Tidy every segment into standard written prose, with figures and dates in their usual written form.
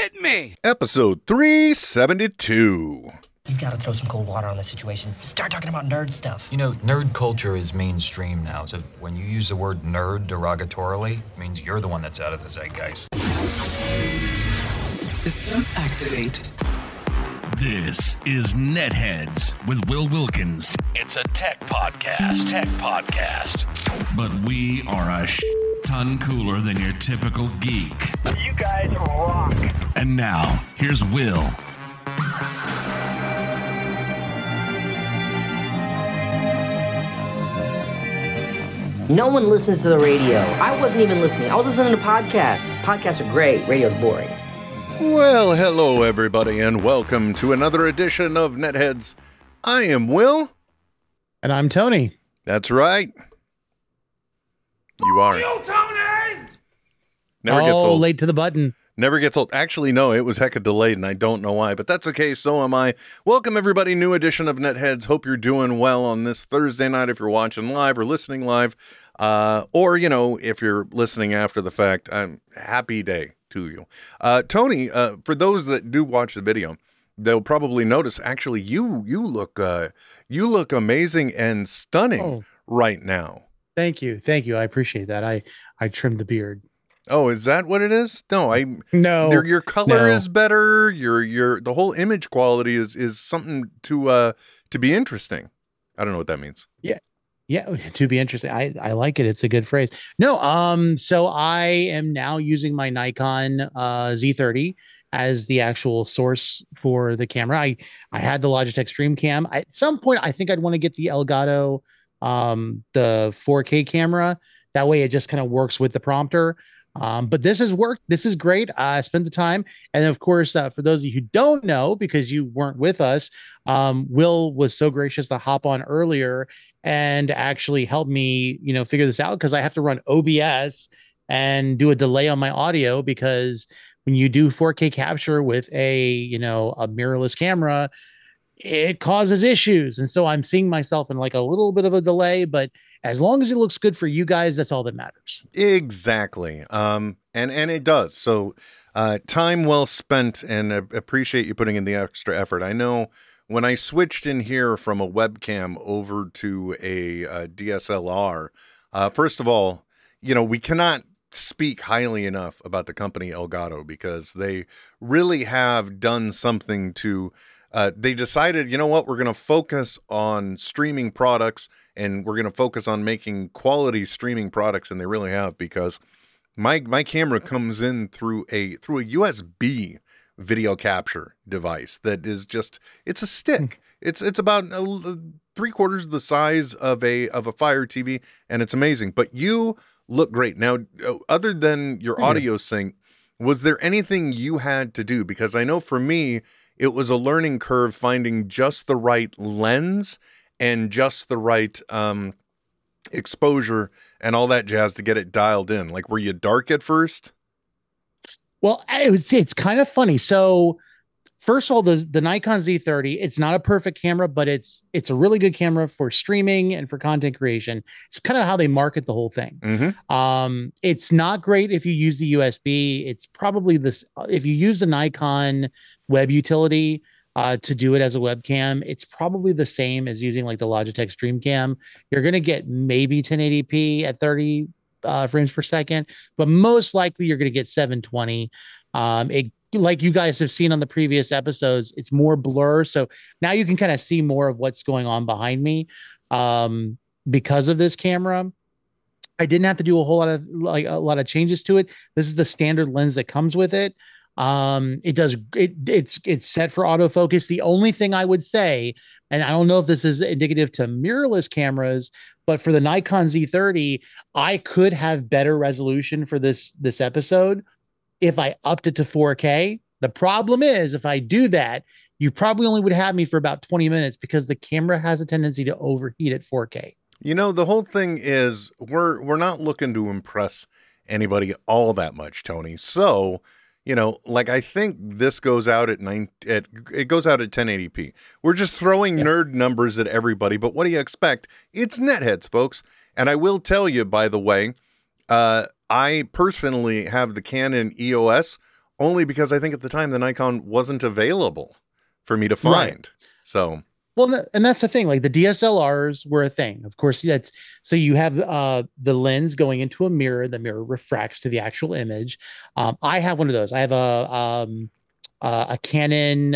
kidding me? Episode 372. You've got to throw some cold water on this situation. Start talking about nerd stuff. You know, nerd culture is mainstream now, so when you use the word nerd derogatorily, it means you're the one that's out of the zeitgeist. System activate. This is Netheads with Will Wilkins. It's a tech podcast. But we are a ton cooler than your typical geek. You guys rock. And now, here's Will. No one listens to the radio. I wasn't even listening. I was listening to podcasts. Podcasts are great. Radio's boring. Well, hello everybody, and welcome to another edition of Netheads. I am Will. And I'm Tony. That's right. You are. You, Tony! Never gets old. Late to the button. Never gets old. Actually, no, it was hecka delayed, and I don't know why, but that's okay. So am I. Welcome, everybody. New edition of Netheads. Hope you're doing well on this Thursday night if you're watching live or listening live. Or, you know, if you're listening after the fact, happy day to you. Tony, for those that do watch the video, they'll probably notice, actually, you look amazing and stunning right now. Thank you. I appreciate that. I trimmed the beard. Oh, is that what it is? No. Your color is better. Your the whole image quality is something to be interesting. I don't know what that means. Yeah, to be interesting. I like it. It's a good phrase. No, so I am now using my Nikon Z30 as the actual source for the camera. I had the Logitech Stream Cam. At some point, I think I'd want to get the Elgato, the 4K camera. That way, it just kind of works with the prompter. But this has worked. This is great. I spent the time. And of course, for those of you who don't know, because you weren't with us, Will was so gracious to hop on earlier and actually help me, figure this out, because I have to run OBS and do a delay on my audio, because when you do 4K capture with a mirrorless camera, it causes issues. And so I'm seeing myself in like a little bit of a delay, but as long as it looks good for you guys, that's all that matters. Exactly. And it does. So time well spent, and appreciate you putting in the extra effort. I know when I switched in here from a webcam over to a DSLR, first of all, we cannot speak highly enough about the company Elgato, because they really have done something to they decided, you know what, we're going to focus on streaming products, and we're going to focus on making quality streaming products. And they really have, because my camera comes in through a USB video capture device that is just, it's a stick. It's about 3/4 the size of a Fire TV, and it's amazing. But you look great. Now, other than your audio sync, was there anything you had to do? Because I know for me, it was a learning curve finding just the right lens and just the right exposure and all that jazz to get it dialed in. Like, were you dark at first? Well, it's kind of funny. So first of all, the Nikon Z30, it's not a perfect camera, but it's a really good camera for streaming and for content creation. It's kind of how they market the whole thing. Mm-hmm. It's not great if you use the USB. It's probably if you use the Nikon web utility to do it as a webcam, it's probably the same as using like the Logitech Stream Cam. You're going to get maybe 1080p at 30 frames per second, but most likely you're going to get 720. Like you guys have seen on the previous episodes, it's more blur. So now you can kind of see more of what's going on behind me because of this camera. I didn't have to do a lot of changes to it. This is the standard lens that comes with it. It's set for autofocus. The only thing I would say, and I don't know if this is indicative to mirrorless cameras, but for the Nikon Z30, I could have better resolution for this episode if I upped it to 4K. The problem is, if I do that, you probably only would have me for about 20 minutes, because the camera has a tendency to overheat at 4K. The whole thing is we're not looking to impress anybody all that much, Tony. So, I think this goes out at 1080p. We're just throwing nerd numbers at everybody, but what do you expect? It's Netheads, folks. And I will tell you, by the way, I personally have the Canon EOS only because I think at the time the Nikon wasn't available for me to Right. find. So Well, and that's the thing. Like the DSLRs were a thing. Of course, that's so you have the lens going into a mirror. The mirror refracts to the actual image. I have one of those. I have a Canon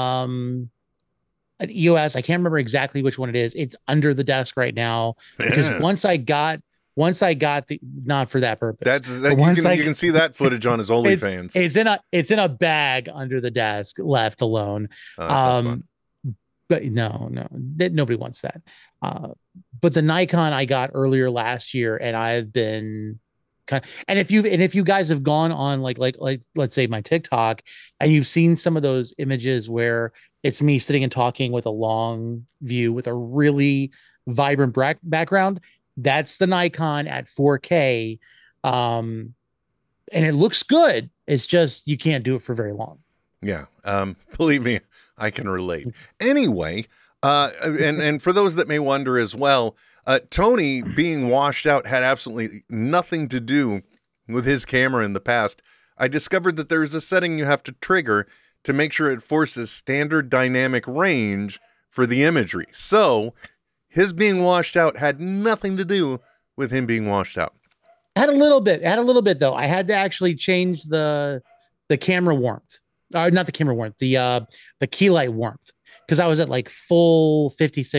an EOS. I can't remember exactly which one it is. It's under the desk right now because Yeah. once I got the not for that purpose. that's But that once you can see that footage on his OnlyFans. it's in a bag under the desk left alone. Oh, that's not fun. But no, nobody wants that. But the Nikon I got earlier last year, and I've been and if you guys have gone on like let's say my TikTok, and you've seen some of those images where it's me sitting and talking with a long view with a really vibrant background, that's the Nikon at 4K, and it looks good. It's just you can't do it for very long. Yeah. Believe me, I can relate. Anyway, and for those that may wonder as well, Tony being washed out had absolutely nothing to do with his camera in the past. I discovered that there's a setting you have to trigger to make sure it forces standard dynamic range for the imagery. So his being washed out had nothing to do with him being washed out. Had a little bit though. I had to actually change the camera warmth. Not the camera warmth, the key light warmth, because I was at like full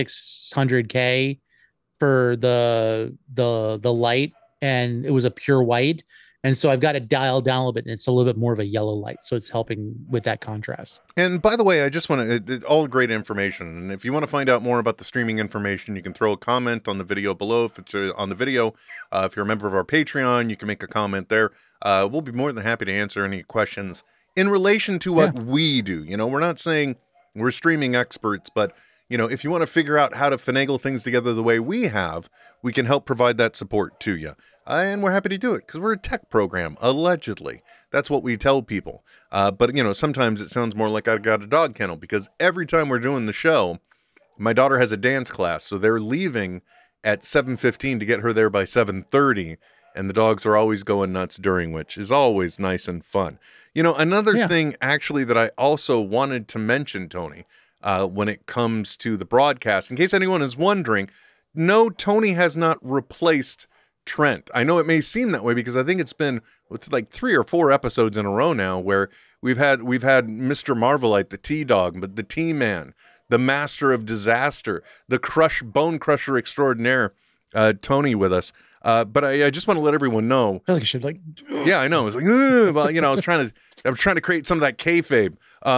5600K for the light, and it was a pure white, and so I've got it dialed down a little bit, and it's a little bit more of a yellow light, so it's helping with that contrast. And by the way, I just want to, all great information. And if you want to find out more about the streaming information, you can throw a comment on the video below. If it's on the video, if you're a member of our Patreon, you can make a comment there. We'll be more than happy to answer any questions in relation to what we do. You know, we're not saying we're streaming experts, but you know, if you want to figure out how to finagle things together the way we have, we can help provide that support to you. And we're happy to do it because we're a tech program, allegedly. That's what we tell people. But, you know, sometimes it sounds more like I got a dog kennel because every time we're doing the show, my daughter has a dance class. So they're leaving at 7:15 to get her there by 7:30. And the dogs are always going nuts during, which is always nice and fun. You know, another thing actually that I also wanted to mention, Tony, when it comes to the broadcast, in case anyone is wondering, no, Tony has not replaced Trent. I know it may seem that way because I think it's been with like 3 or 4 episodes in a row now where we've had Mr. Marvelite, the T-Dog, but the T-Man, the Master of Disaster, the Bone Crusher Extraordinaire, Tony with us. But I just want to let everyone know. I feel like I should like. Yeah, I know. It's like, well, you know, I was trying to create some of that kayfabe.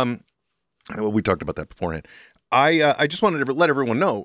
Well, we talked about that beforehand. I just wanted to let everyone know.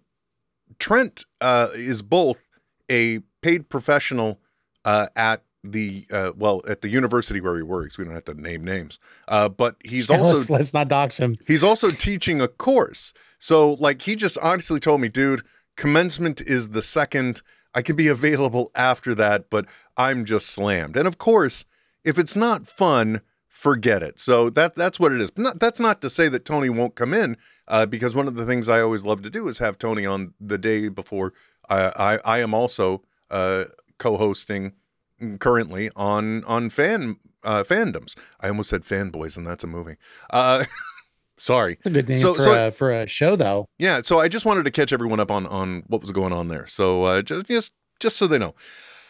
Trent is both a paid professional at the university where he works. We don't have to name names. But he's also let's not dox him. He's also teaching a course. So like he just honestly told me, dude, commencement is the second. I can be available after that, but I'm just slammed. And of course, if it's not fun, forget it. So that's what it is. That's not to say that Tony won't come in, because one of the things I always love to do is have Tony on the day before. I am also co-hosting currently on fandoms. I almost said fanboys, and that's a movie. Sorry. It's a good name for a show, though. Yeah, so I just wanted to catch everyone up on what was going on there. So just so they know.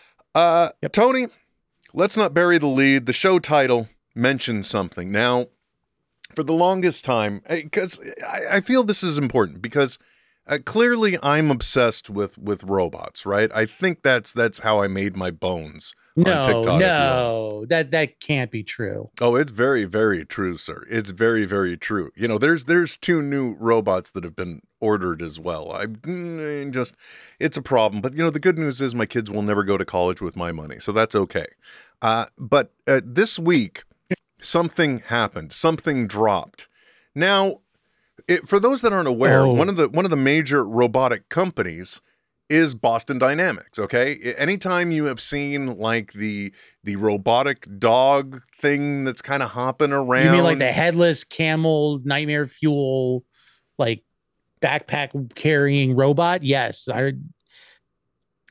Tony, let's not bury the lead. The show title mentions something. Now, for the longest time, because I feel this is important, because clearly I'm obsessed with robots, right? I think that's how I made my bones on TikTok. No, that can't be true. Oh, it's very, very true, sir. It's very, very true. You know, there's 2 new robots that have been ordered as well. It's a problem. But, you know, the good news is my kids will never go to college with my money, so that's okay. But this week, something happened. Something dropped. Now, for those that aren't aware, one of the major robotic companies is Boston Dynamics. Okay, anytime you have seen like the robotic dog thing that's kind of hopping around, you mean like the headless camel nightmare fuel, like backpack carrying robot? Yes,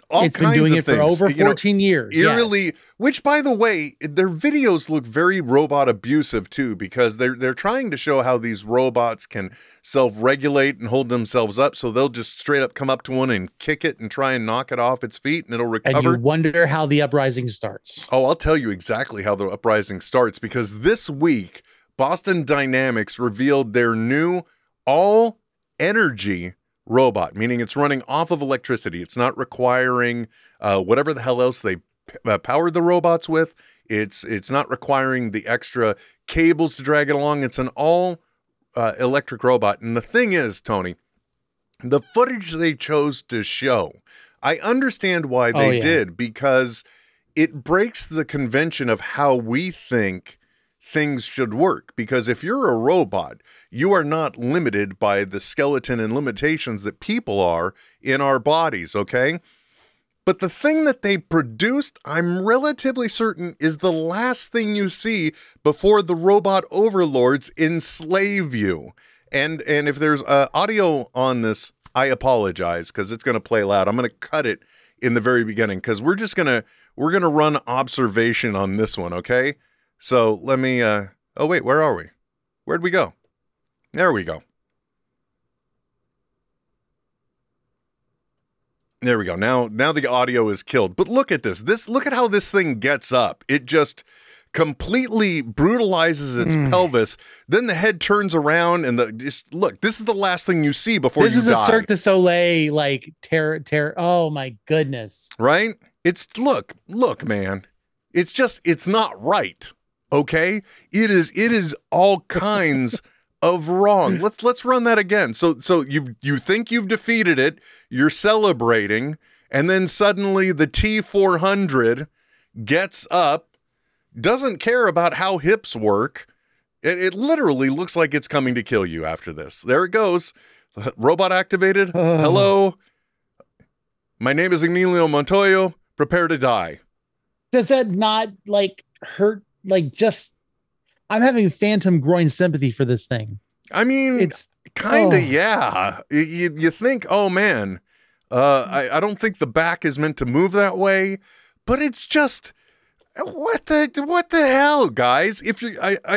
All It's been kinds doing of it for things, over you know, 14 years. eerily, Yes. which by the way, their videos look very robot abusive too, because they're trying to show how these robots can self-regulate and hold themselves up, so they'll just straight up come up to one and kick it and try and knock it off its feet and it'll And you recover. wonder how the uprising starts. Oh, I'll tell you exactly how the uprising starts, because this week Boston Dynamics revealed their new all energy robot, meaning it's running off of electricity. It's not requiring whatever the hell else they powered the robots with. It's not requiring the extra cables to drag it along. It's an all electric robot. And the thing is, Tony, the footage they chose to show, I understand why they did, because it breaks the convention of how we think things should work. Because if you're a robot, you are not limited by the skeleton and limitations that people are in our bodies, okay? But the thing that they produced, I'm relatively certain, is the last thing you see before the robot overlords enslave you. And if there's audio on this, I apologize, because it's going to play loud. I'm going to cut it in the very beginning, because we're going to run observation on this one, okay? So let me, oh wait, where are we? Where'd we go? There we go. There we go. Now the audio is killed. But look at this. Look at how this thing gets up. It just completely brutalizes its pelvis. Then the head turns around and look, this is the last thing you see before This you is die. a Cirque du Soleil, like, terror. Oh, my goodness. Right? It's, look, man. It's not right. Okay? It is all kinds of wrong. Let's run that again. So you think you've defeated it, you're celebrating, and then suddenly the T-400 gets up, doesn't care about how hips work. It literally looks like it's coming to kill you after this. There it goes. Robot activated. Hello. My name is Emilio Montoyo. Prepare to die. Does that not, like, hurt? Like, just, I'm having phantom groin sympathy for this thing. I mean, It's kind of, yeah. You think, oh man, I don't think the back is meant to move that way, but it's just, what the hell, guys? If you,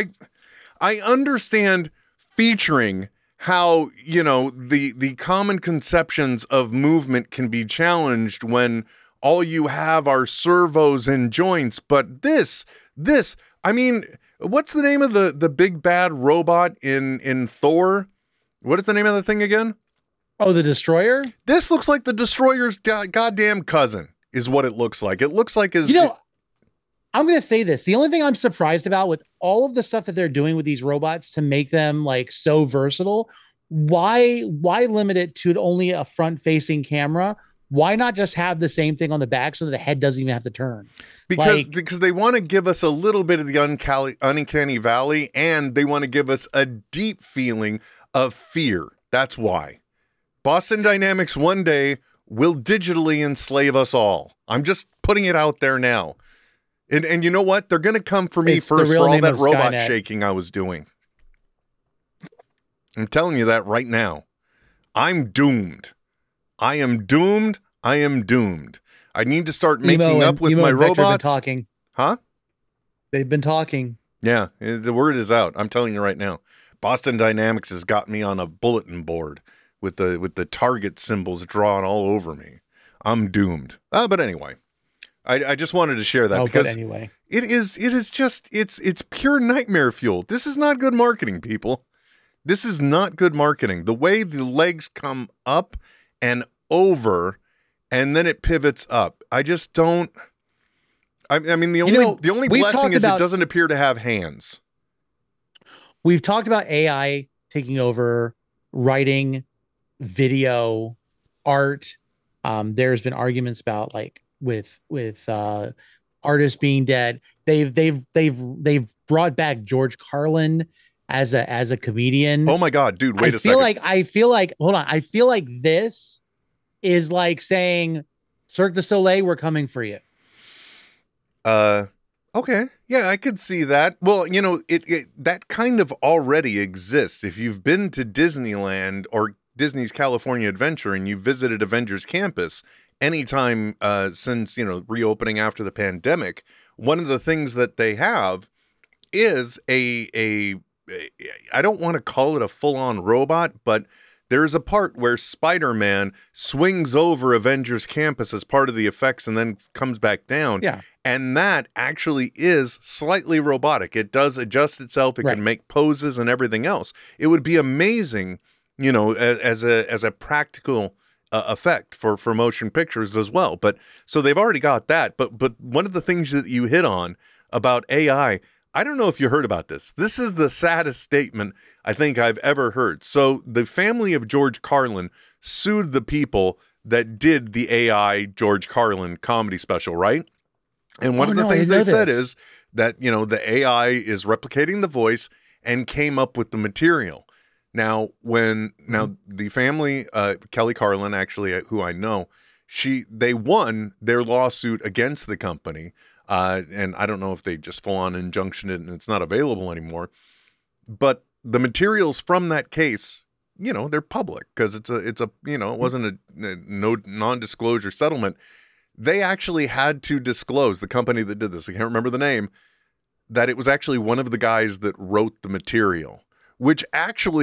I understand featuring how, you know, the common conceptions of movement can be challenged when all you have are servos and joints, but this, I mean, what's the name of the big bad robot in Thor? What is the name of the thing again? Oh, the Destroyer? This looks like the Destroyer's goddamn cousin, is what it looks like. It looks like his... You know, I'm going to say this. The only thing I'm surprised about with all of the stuff that they're doing with these robots to make them, like, so versatile, why limit it to only a front-facing camera? Why not just have the same thing on the back so that the head doesn't even have to turn? Because they want to give us a little bit of the uncanny valley, and they want to give us a deep feeling of fear. That's why. Boston Dynamics one day will digitally enslave us all. I'm just putting it out there now. And you know what? They're going to come for me It's the first real for all name that of robot Skynet. shaking I was doing. I'm telling you that right now. I'm doomed. I am doomed. I am doomed. I need to start making up with my Emo and Vector have been robots. talking. Huh? They've been talking. Yeah, the word is out. I'm telling you right now. Boston Dynamics has got me on a bulletin board with the target symbols drawn all over me. I'm doomed. But anyway, I just wanted to share that because But anyway, it is just it's pure nightmare fuel. This is not good marketing, people. This is not good marketing. The way the legs come up and over, and then it pivots up. I just don't. I mean, the only we've blessing talked is about- it doesn't appear to have hands. we've talked about AI taking over writing, video, art. There's been arguments about, like, with artists being dead. They've brought back George Carlin as a comedian. Oh my God, dude! Wait a second. I feel like hold on. I feel like this is like saying, Cirque du Soleil, we're coming for you. Okay. Yeah, I could see that. Well, you know, it that kind of already exists. If you've been to Disneyland or Disney's California Adventure and you visited Avengers Campus, anytime since, reopening after the pandemic, one of the things that they have is I don't want to call it a full-on robot, but there's a part where Spider-Man swings over Avengers Campus as part of the effects and then comes back down. Yeah. And that actually is slightly robotic. It does adjust itself. It Right. can make poses and everything else. It would be amazing, as a practical effect for motion pictures as well. But so they've already got that. But one of the things that you hit on about AI, I don't know if you heard about this. This is the saddest statement I think I've ever heard. So the family of George Carlin sued the people that did the AI George Carlin comedy special, right? And one of the things they said is that, the AI is replicating the voice and came up with the material. Now, the family, Kelly Carlin, actually, who I know, they won their lawsuit against the company. And I don't know if they just full on injunction it and it's not available anymore. But the materials from that case, they're public because it wasn't a no non-disclosure settlement. They actually had to disclose, the company that did this, I can't remember the name, that it was actually one of the guys that wrote the material, which actually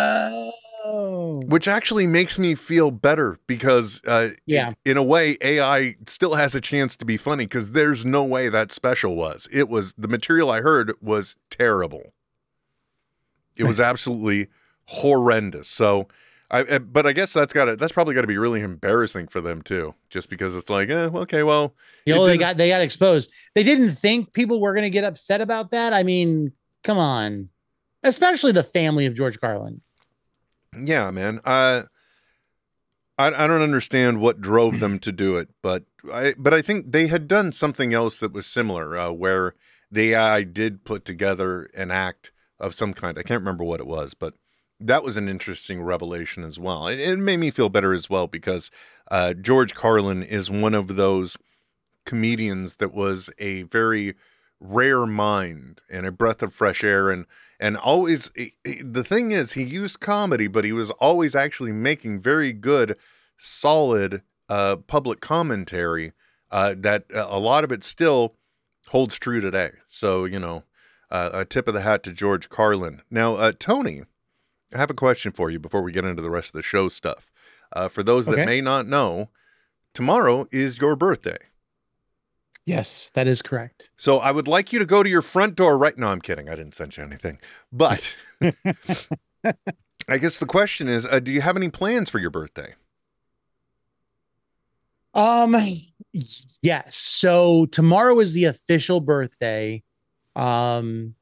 makes me feel better because in a way, AI still has a chance to be funny because there's no way that special was. The material I heard was terrible. It was absolutely horrendous. So but I guess that's probably got to be really embarrassing for them too, just because it's like, okay, well, they got exposed. They didn't think people were going to get upset about that. I mean, come on, especially the family of George Carlin. Yeah, man. I don't understand what drove them to do it, but I think they had done something else that was similar, where the AI did put together an act of some kind. I can't remember what it was, but that was an interesting revelation as well. It made me feel better as well because George Carlin is one of those comedians that was a very rare mind and a breath of fresh air, and always the thing is he used comedy, but he was always actually making very good, solid public commentary that a lot of it still holds true today. So a tip of the hat to George Carlin. Now, Tony, I have a question for you before we get into the rest of the show stuff. For those that may not know, tomorrow is your birthday. Yes, that is correct. So I would like you to go to your front door right now. I'm kidding. I didn't send you anything. But I guess the question is, do you have any plans for your birthday? Yes. So tomorrow is the official birthday. How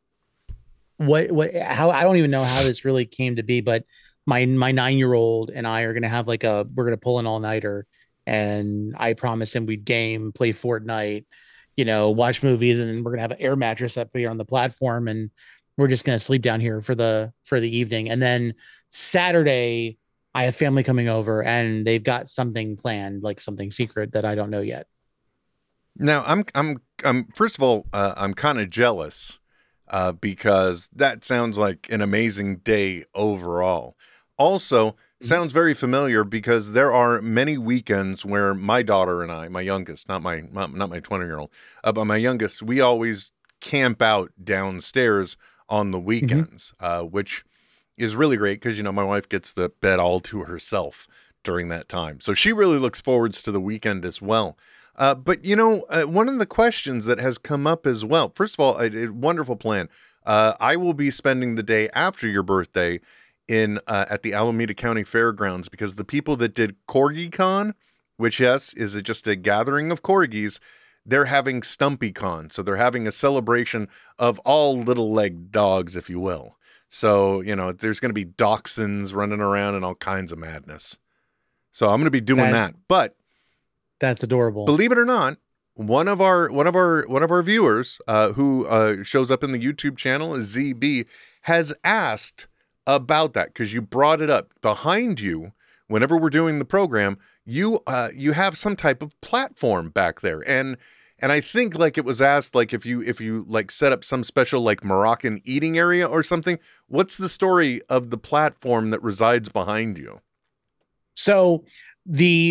I don't even know how this really came to be, but my 9-year-old and I are gonna have we're gonna pull an all-nighter, and I promised him we'd game, play Fortnite, watch movies, and we're gonna have an air mattress up here on the platform, and we're just gonna sleep down here for the evening. And then Saturday, I have family coming over, and they've got something planned, like something secret that I don't know yet. Now, I'm first of all, I'm kind of jealous because that sounds like an amazing day overall. Also, sounds very familiar because there are many weekends where my daughter and I, my youngest, not my 20-year-old, but my youngest, we always camp out downstairs on the weekends, which is really great because, my wife gets the bed all to herself during that time. So she really looks forwards to the weekend as well. But, one of the questions that has come up as well, first of all, a wonderful plan. I will be spending the day after your birthday at the Alameda County Fairgrounds because the people that did CorgiCon, which, yes, is just a gathering of corgis, they're having StumpyCon. So they're having a celebration of all little-legged dogs, if you will. So, there's going to be dachshunds running around and all kinds of madness. So I'm going to be doing that. But that's adorable. Believe it or not, one of our viewers who shows up in the YouTube channel is ZB has asked about that because you brought it up. Behind you, whenever we're doing the program, you have some type of platform back there, and I think it was asked if you set up some special Moroccan eating area or something. What's the story of the platform that resides behind you? So the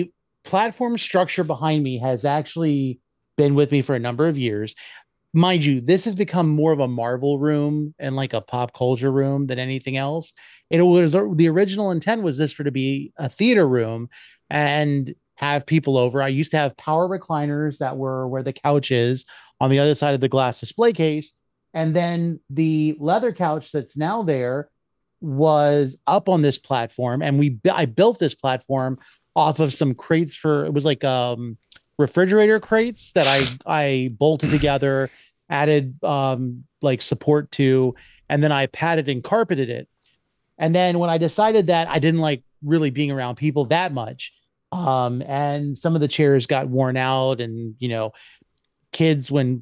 platform structure behind me has actually been with me for a number of years. Mind you, this has become more of a Marvel room and like a pop culture room than anything else. It was the original intent was this for to be a theater room and have people over. I used to have power recliners that were where the couch is on the other side of the glass display case. And then the leather couch that's now there was up on this platform. And I built this platform off of some crates it was like refrigerator crates that I bolted together, added like support to, and then I padded and carpeted it. And then when I decided that I didn't like really being around people that much, and some of the chairs got worn out, and kids when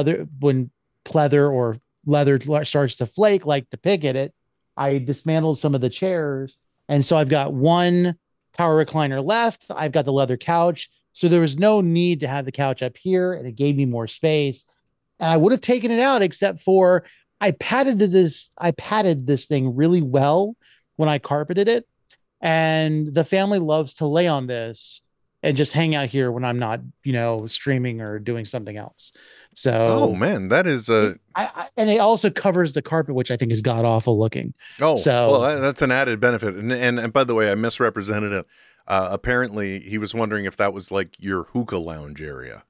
pleather or leather starts to flake, like to pick at it, I dismantled some of the chairs, and so I've got one power recliner left. I've got the leather couch. So there was no need to have the couch up here, and it gave me more space. And I would have taken it out, except for I padded this thing really well when I carpeted it. And the family loves to lay on this and just hang out here when I'm not, streaming or doing something else. So, oh man, that is a. And it also covers the carpet, which I think is god awful looking. Oh, so well, that's an added benefit. And by the way, I misrepresented it. Apparently, he was wondering if that was like your hookah lounge area.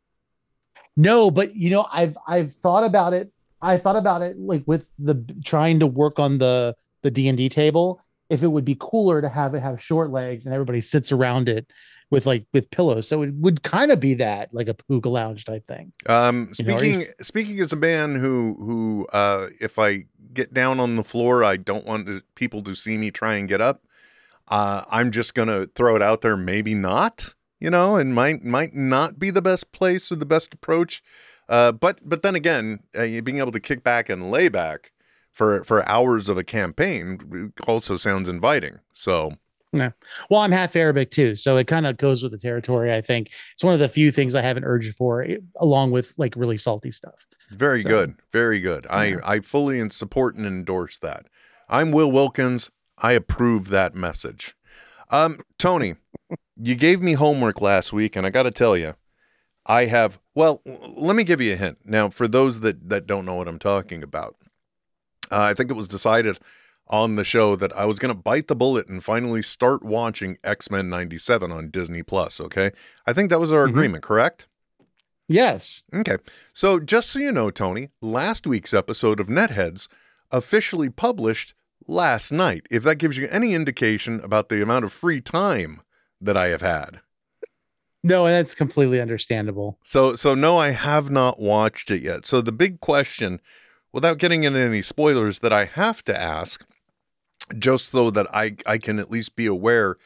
No, but I've thought about it. I thought about it like with the trying to work on the D&D table. If it would be cooler to have it have short legs and everybody sits around it with pillows, so it would kind of be that like a hookah lounge type thing. Speaking as a man who if I get down on the floor, I don't want people to see me try and get up. I'm just gonna throw it out there. Maybe not, and might not be the best place or the best approach. But then again, being able to kick back and lay back for hours of a campaign also sounds inviting. So, yeah. Well, I'm half Arabic too, so it kind of goes with the territory. I think it's one of the few things I have an urge for, along with like really salty stuff. Very good, very good. Yeah. I fully support and endorse that. I'm Will Wilkins. I approve that message. Tony, you gave me homework last week, and I got to tell you, well, let me give you a hint. Now, for those that don't know what I'm talking about, I think it was decided on the show that I was going to bite the bullet and finally start watching X-Men 97 on Disney Plus. Okay. I think that was our agreement, correct? Yes. Okay. So just so you know, Tony, last week's episode of Netheads officially published last night, if that gives you any indication about the amount of free time that I have had. No, that's completely understandable. So no, I have not watched it yet. So the big question, without getting into any spoilers, that I have to ask, just so that I can at least be aware,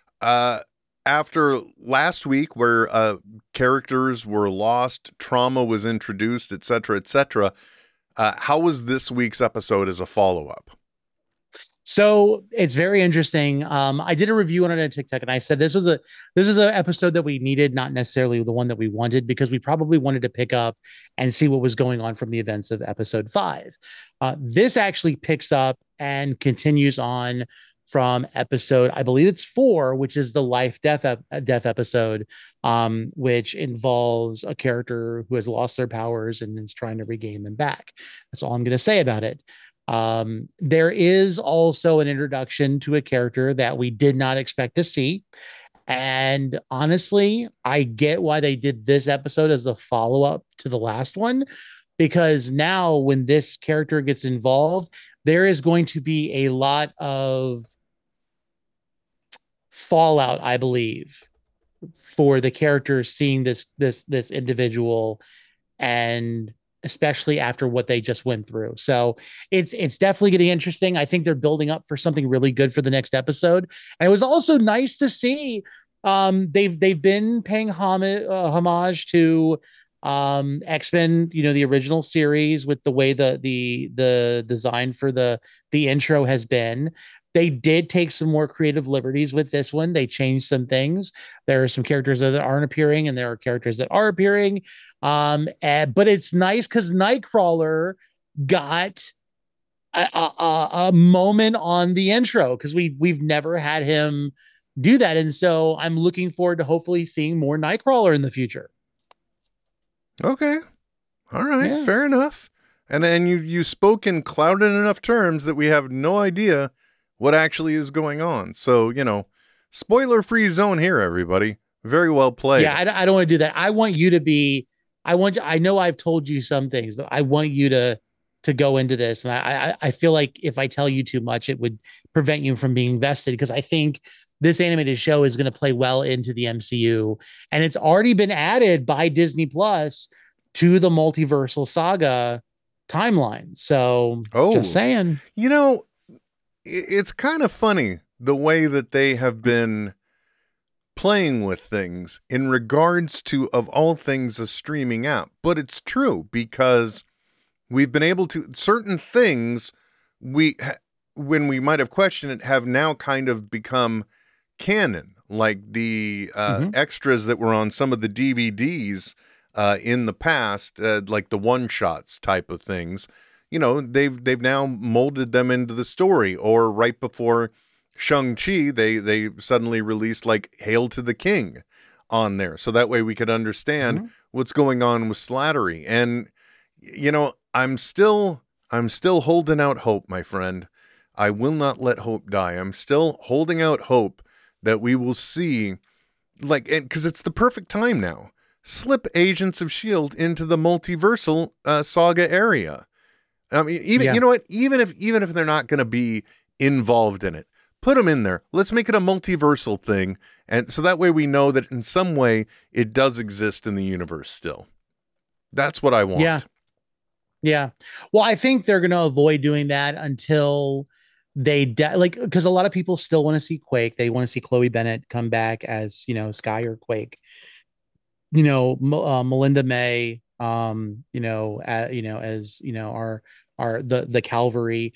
after last week where characters were lost, trauma was introduced, etc., how was this week's episode as a follow-up? So it's very interesting. I did a review on it on TikTok, and I said this is an episode that we needed, not necessarily the one that we wanted, because we probably wanted to pick up and see what was going on from the events of episode 5. This actually picks up and continues on from episode, I believe it's 4, which is the life-death episode, which involves a character who has lost their powers and is trying to regain them back. That's all I'm going to say about it. There is also an introduction to a character that we did not expect to see. And honestly, I get why they did this episode as a follow-up to the last one, because now when this character gets involved, there is going to be a lot of fallout, I believe, for the character seeing this individual, and especially after what they just went through. So it's definitely getting interesting. I think they're building up for something really good for the next episode. And it was also nice to see they've been paying homage to X-Men, the original series, with the way the design for the intro has been. They did take some more creative liberties with this one. They changed some things. There are some characters that aren't appearing, and there are characters that are appearing. But it's nice because Nightcrawler got a moment on the intro, because we've never had him do that. And so I'm looking forward to hopefully seeing more Nightcrawler in the future. Okay. All right. Yeah. Fair enough. And you spoke in clouded enough terms that we have no idea what actually is going on. So, spoiler-free zone here, everybody. Very well played. Yeah, I don't want to do that. I want you to be. I know I've told you some things, but I want you to go into this. And I feel like if I tell you too much, it would prevent you from being invested, because I think this animated show is going to play well into the MCU, and it's already been added by Disney Plus to the Multiversal Saga timeline. So, just saying. It's kind of funny the way that they have been playing with things in regards to, of all things, a streaming app. But it's true, because we've been able to, certain things when we might have questioned it, have now kind of become canon, like the extras that were on some of the DVDs in the past, like the one-shots type of things. They've now molded them into the story. Or right before Shang-Chi, they suddenly released like Hail to the King on there. So that way we could understand what's going on with Slattery. And, I'm still holding out hope, my friend. I will not let hope die. I'm still holding out hope that we will see, because it's the perfect time now. Slip Agents of S.H.I.E.L.D. into the Multiversal Saga area. I mean, you know what? Even if they're not going to be involved in it, put them in there. Let's make it a multiversal thing, and so that way we know that in some way it does exist in the universe still. That's what I want. Yeah. Well, I think they're going to avoid doing that until they because a lot of people still want to see Quake. They want to see Chloe Bennett come back as Sky or Quake. Melinda May. As our the Calvary.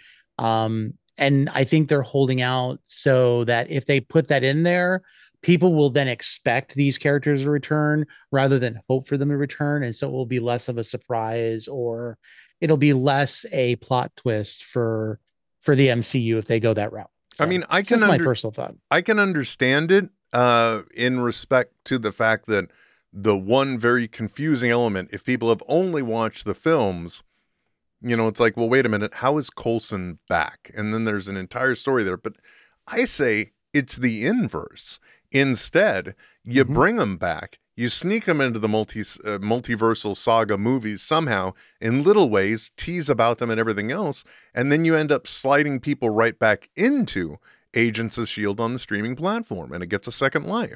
And I think they're holding out so that if they put that in there, people will then expect these characters to return rather than hope for them to return. And so it will be less of a surprise, or it'll be less a plot twist for the MCU if they go that route. So, I mean, that's my personal thought. I can understand it in respect to the fact that the one very confusing element, if people have only watched the films, it's like, well, wait a minute, how is Coulson back? And then there's an entire story there. But I say it's the inverse. Instead, you bring them back, you sneak them into the multiversal saga movies somehow in little ways, tease about them and everything else, and then you end up sliding people right back into Agents of S.H.I.E.L.D. on the streaming platform, and it gets a second life.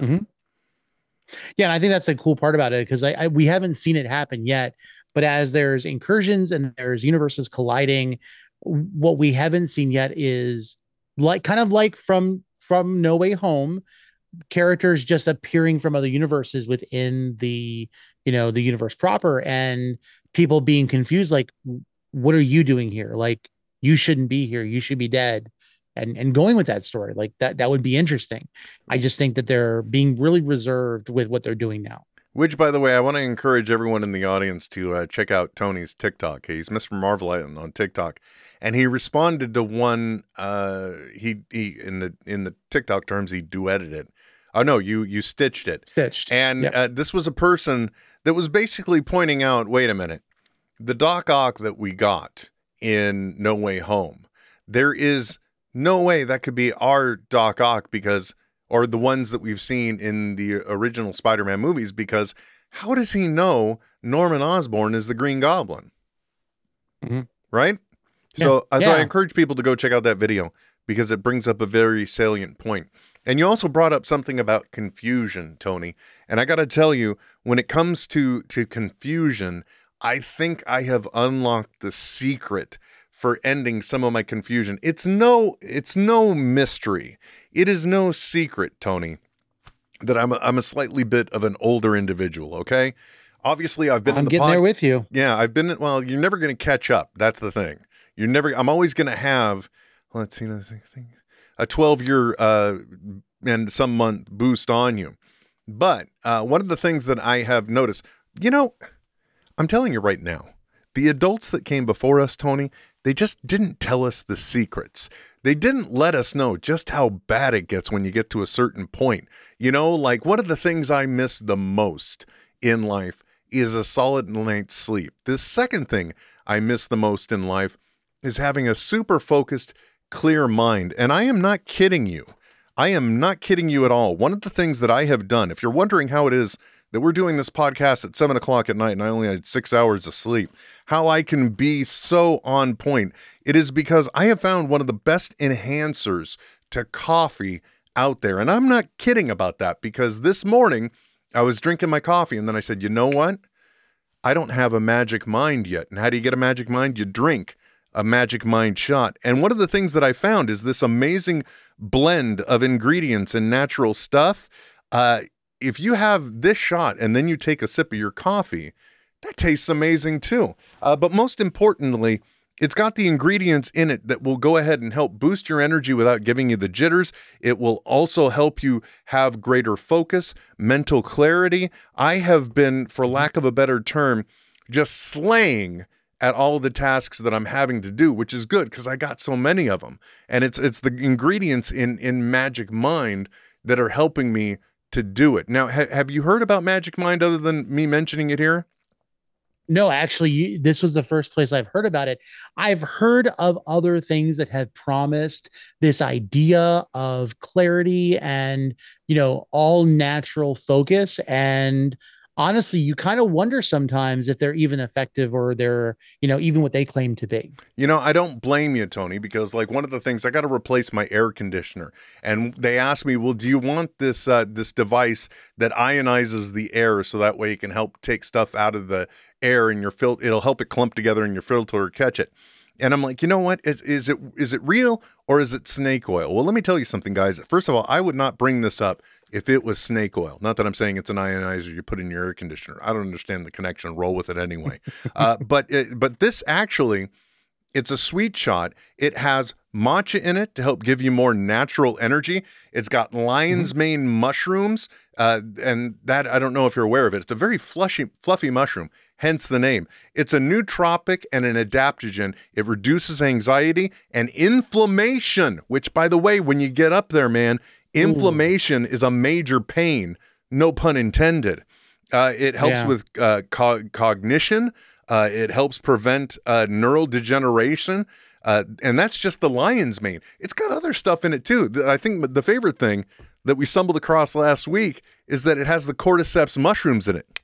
Yeah, and I think that's the cool part about it, because we haven't seen it happen yet. But as there's incursions and there's universes colliding, what we haven't seen yet is kind of like from No Way Home, characters just appearing from other universes within the the universe proper, and people being confused, like, what are you doing here? Like, you shouldn't be here. You should be dead. And going with that story, like that would be interesting. I just think that they're being really reserved with what they're doing now. Which, by the way, I want to encourage everyone in the audience to check out Tony's TikTok. He's Mr. Marvel on TikTok, and he responded to one. He in the TikTok terms, he duetted it. Oh no, you stitched it. And this was a person that was basically pointing out, wait a minute, the Doc Ock that we got in No Way Home, there is no way that could be our Doc Ock, or the ones that we've seen in the original Spider-Man movies, because how does he know Norman Osborn is the Green Goblin? Right? So I encourage people to go check out that video, because it brings up a very salient point. And you also brought up something about confusion, Tony. And I got to tell you, when it comes to confusion, I think I have unlocked the secret for ending some of my confusion. It's no mystery. It is no secret, Tony, that I'm a slightly bit of an older individual. Okay, obviously I've been. I'm getting there with you. Yeah, I've been. Well, you're never going to catch up. That's the thing. I'm always going to have. Let's see, a 12-year and some month boost on you. But one of the things that I have noticed, I'm telling you right now, the adults that came before us, Tony, they just didn't tell us the secrets. they didn't let us know just how bad it gets when you get to a certain point. You know, like one of the things I miss the most in life is a solid night's sleep. The second thing I miss the most in life is having a super focused, clear mind. And I am not kidding you. I am not kidding you at all. One of the things that I have done, if you're wondering how it is that we're doing this podcast at 7 o'clock at night and I only had 6 hours of sleep, how I can be so on point, it is because I have found one of the best enhancers to coffee out there. And I'm not kidding about that, because this morning I was drinking my coffee and then I said, you know what? I don't have a Magic Mind yet. And how do you get a Magic Mind? You drink a Magic Mind shot. And one of the things that I found is this amazing blend of ingredients and natural stuff. If you have this shot and then you take a sip of your coffee, that tastes amazing too. But most importantly, it's got the ingredients in it that will go ahead and help boost your energy without giving you the jitters. It will also help you have greater focus, mental clarity. I have been, for lack of a better term, just slaying at all the tasks that I'm having to do, which is good because I got so many of them. And it's the ingredients in Magic Mind that are helping me to do it. Now, have you heard about Magic Mind other than me mentioning it here? No, actually, this was the first place I've heard about it. I've heard of other things that have promised this idea of clarity and, all natural focus. And honestly, you kind of wonder sometimes if they're even effective or they're, even what they claim to be. I don't blame you, Tony, because like one of the things, I got to replace my air conditioner. And they asked me, well, do you want this device that ionizes the air so that way it can help take stuff out of the air in your filter? It'll help it clump together in your filter or catch it. And I'm like, you know what? Is it real or is it snake oil? Well, let me tell you something, guys. First of all, I would not bring this up if it was snake oil. Not that I'm saying it's an ionizer you put in your air conditioner. I don't understand the connection. Roll with it anyway. But this actually, it's a sweet shot. It has matcha in it to help give you more natural energy. It's got lion's mane mushrooms, and that, I don't know if you're aware of it. It's a very fluffy mushroom, hence the name. It's a nootropic and an adaptogen. It reduces anxiety and inflammation, which, by the way, when you get up there, man, inflammation is a major pain, no pun intended. It helps with cognition. It helps prevent neural degeneration. And that's just the lion's mane. It's got other stuff in it too. I think the favorite thing that we stumbled across last week is that it has the cordyceps mushrooms in it.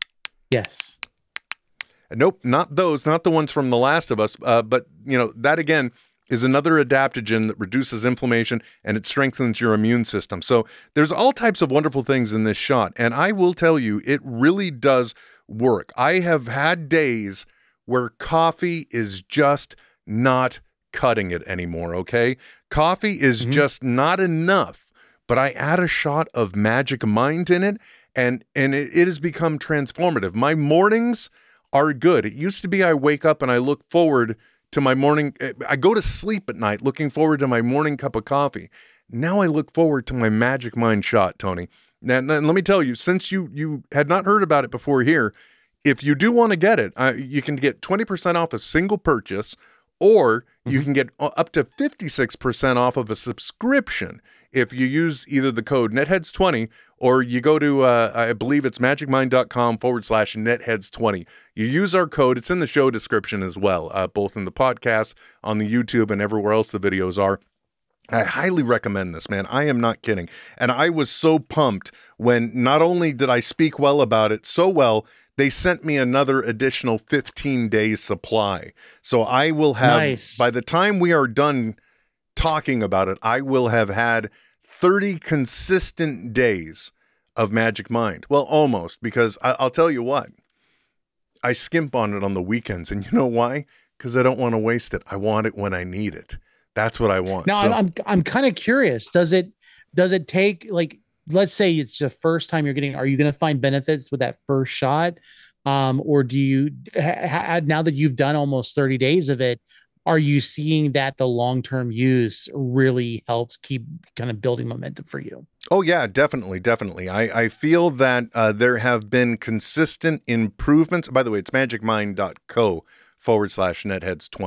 Yes. Nope, not those, not the ones from The Last of Us. But, that again is another adaptogen that reduces inflammation and it strengthens your immune system. So there's all types of wonderful things in this shot. And I will tell you, it really does work. I have had days where coffee is just not cutting it anymore, okay? Coffee is just not enough, but I add a shot of Magic Mind in it, and it has become transformative. My mornings are good. It used to be I wake up and I look forward to my morning. I go to sleep at night looking forward to my morning cup of coffee. Now I look forward to my Magic Mind shot, Tony. Now, let me tell you, since you had not heard about it before here, if you do want to get it, you can get 20% off a single purchase, or you can get up to 56% off of a subscription if you use either the code NETHEADS20 or you go to, I believe it's magicmind.com/NETHEADS20. You use our code. It's in the show description as well, both in the podcast, on the YouTube, and everywhere else the videos are. I highly recommend this, man. I am not kidding. And I was so pumped when not only did I speak well about it so well, they sent me another additional 15 days supply. So I will have, by the time we are done talking about it, I will have had 30 consistent days of Magic Mind. Well, almost, because I'll tell you what, I skimp on it on the weekends. And you know why? Because I don't want to waste it. I want it when I need it. That's what I want. Now, I'm kind of curious. Does it take, like, let's say it's the first time you're getting, are you going to find benefits with that first shot? Or do you, now that you've done almost 30 days of it, are you seeing that the long-term use really helps keep kind of building momentum for you? Oh yeah, definitely. I feel that there have been consistent improvements. By the way, it's magicmind.co/netheads20.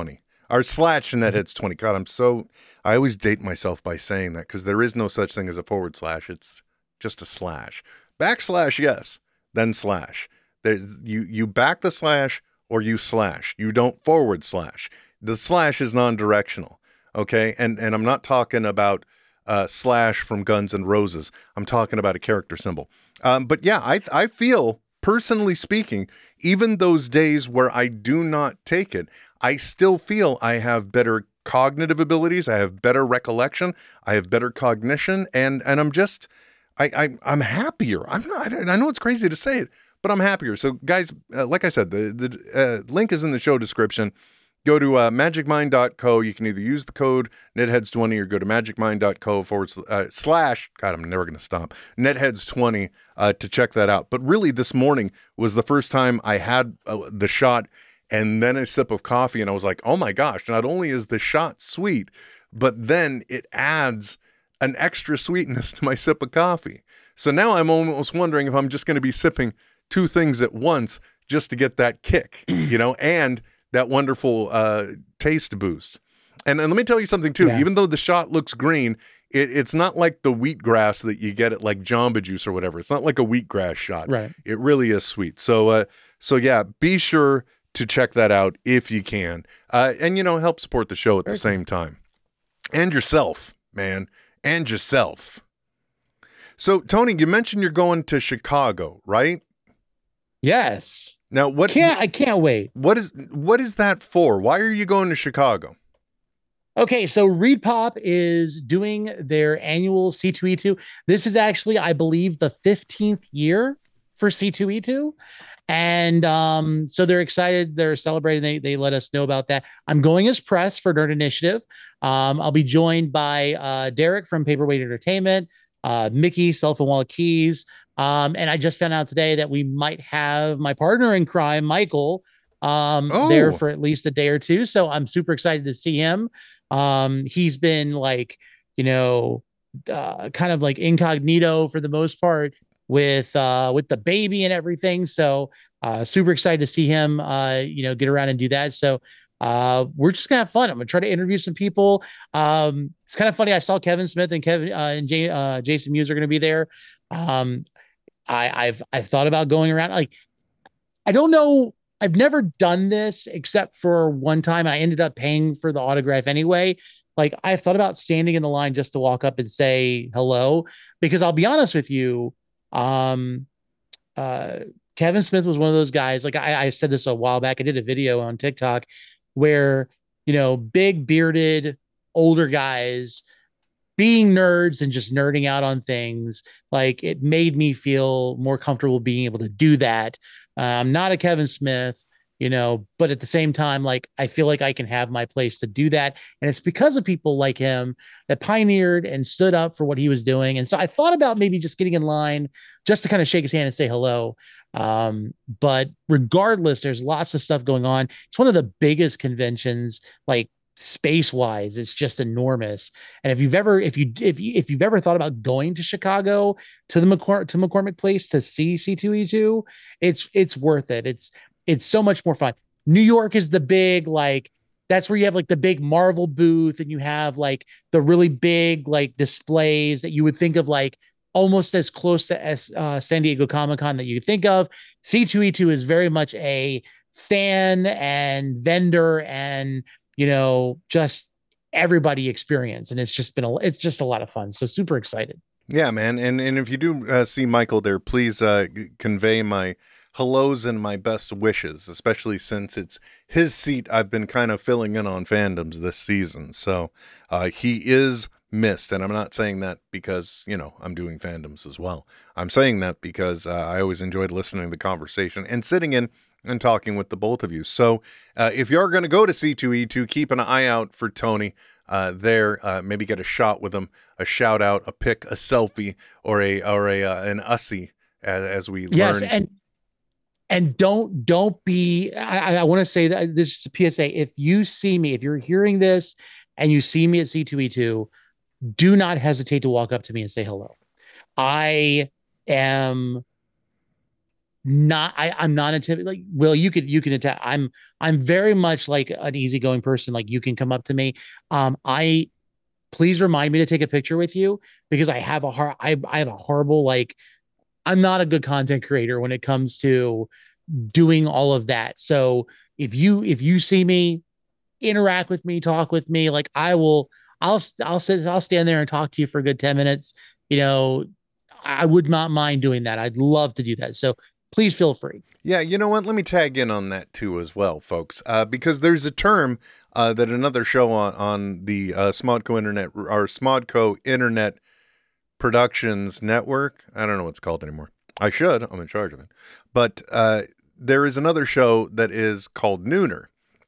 Our slash netheads 20. God, I always date myself by saying that because there is no such thing as a forward slash. It's just a slash. Backslash, yes, then slash. You back the slash or you slash. You don't forward slash. The slash is non-directional, okay? And I'm not talking about slash from Guns N' Roses. I'm talking about a character symbol. But yeah, I feel, personally speaking, even those days where I do not take it, I still feel I have better cognitive abilities. I have better recollection. I have better cognition, and I'm just, I'm happier. I know it's crazy to say it, but I'm happier. So guys, like I said, the link is in the show description. Go to magicmind.co. You can either use the code netheads20 or go to magicmind.co/, God, I'm never going to stop, netheads20 to check that out. But really, this morning was the first time I had the shot and then a sip of coffee, and I was like, oh my gosh, not only is the shot sweet, but then it adds an extra sweetness to my sip of coffee. So now I'm almost wondering if I'm just going to be sipping two things at once just to get that kick, and that wonderful taste boost. And let me tell you something too, even though the shot looks green, it's not like the wheatgrass that you get at like Jamba Juice or whatever. It's not like a wheatgrass shot. Right. It really is sweet. So yeah, be sure to check that out if you can. And help support the show at the same time. And yourself, man. And yourself. So Tony, you mentioned you're going to Chicago, right? Yes. Now, I can't wait. What is that for? Why are you going to Chicago? Okay, so ReedPop is doing their annual C2E2. This is actually, I believe, the 15th year for C2E2. And so they're excited. They're celebrating. They let us know about that. I'm going as press for Nerd Initiative. I'll be joined by Derek from Paperweight Entertainment, Mickey, Self and Wallet Keys. And I just found out today that we might have my partner in crime, Michael, there for at least a day or two. So I'm super excited to see him. He's been like, kind of like incognito for the most part with the baby and everything. So super excited to see him, get around and do that. So we're just gonna have fun. I'm gonna try to interview some people. It's kind of funny. I saw Kevin Smith and Jason Mewes are going to be there. I've thought about going around. Like, I don't know. I've never done this except for one time, and I ended up paying for the autograph anyway. Like, I thought about standing in the line just to walk up and say hello, because I'll be honest with you, Kevin Smith was one of those guys. Like, I said this a while back. I did a video on TikTok where, big bearded older guys being nerds and just nerding out on things, like, it made me feel more comfortable being able to do that. I'm not a Kevin Smith, but at the same time, like, I feel like I can have my place to do that. And it's because of people like him that pioneered and stood up for what he was doing. And so I thought about maybe just getting in line just to kind of shake his hand and say hello. But regardless, there's lots of stuff going on. It's one of the biggest conventions, like, space wise. It's just enormous. And if you've ever thought about going to Chicago to the McCormick Place to see C2E2, it's worth it. It's so much more fun. New York is the big, like, that's where you have like the big Marvel booth, and you have like the really big like displays that you would think of like almost as close to San Diego Comic-Con that you think of. C2E2 is very much a fan and vendor and just everybody experience. And it's just a lot of fun. So super excited. Yeah, man. And if you do see Michael there, please convey my hellos and my best wishes, especially since it's his seat I've been kind of filling in on fandoms this season. So he is missed. And I'm not saying that because, I'm doing fandoms as well. I'm saying that because I always enjoyed listening to the conversation and sitting in and talking with the both of you. So if you're going to go to C2E2, keep an eye out for Tony there. Maybe get a shot with him, a shout out, a pic, a selfie, or an ussy as we learn. And don't be. I want to say that this is a PSA. If you see me, if you're hearing this and you see me at C2E2, do not hesitate to walk up to me and say hello. I am I'm not intimidated. Like, Will, you can attack. I'm very much like an easygoing person. Like, you can come up to me. I Please remind me to take a picture with you, because I have a horrible, like, I'm not a good content creator when it comes to doing all of that. So if you see me, interact with me, talk with me, like, I'll stand there and talk to you for a good 10 minutes. You know, I would not mind doing that. I'd love to do that. So please feel free. Yeah, you know what? Let me tag in on that too as well, folks, because there's a term that another show on the Smodco Internet or Smodco Internet Productions Network. I don't know what it's called anymore. I should. I'm in charge of it. But there is another show that is called Nooner.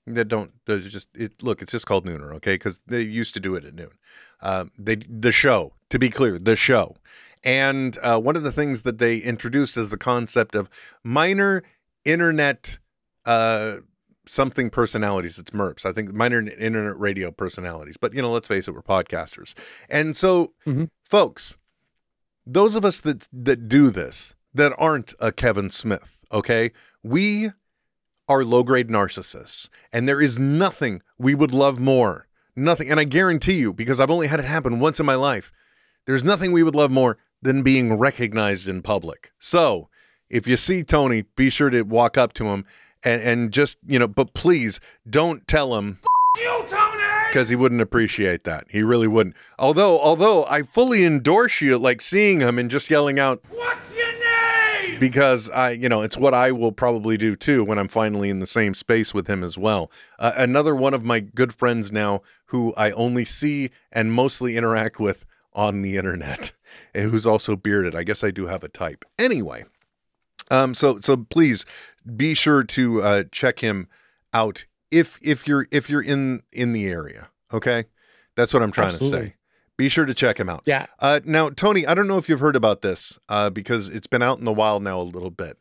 It's just called Nooner, okay? Because they used to do it at noon. The show, to be clear, the show. And one of the things that they introduced is the concept of minor internet something personalities. It's MERPs. I think minor internet radio personalities. But, let's face it, we're podcasters. And so, folks, those of us that do this, that aren't a Kevin Smith, okay? We are low-grade narcissists. And there is nothing we would love more. Nothing. And I guarantee you, because I've only had it happen once in my life, there's nothing we would love more than being recognized in public. So if you see Tony, be sure to walk up to him and just, but please don't tell him, You, Tony! because he wouldn't appreciate that. He really wouldn't. Although I fully endorse you, like seeing him and just yelling out, What's your name? because it's what I will probably do too when I'm finally in the same space with him as well. Another one of my good friends now who I only see and mostly interact with on the internet, who's also bearded. I guess I do have a type. Anyway, so please be sure to check him out if you're in the area. Okay, that's what I'm trying to say. Be sure to check him out. Yeah. Now, Tony, I don't know if you've heard about this because it's been out in the wild now a little bit.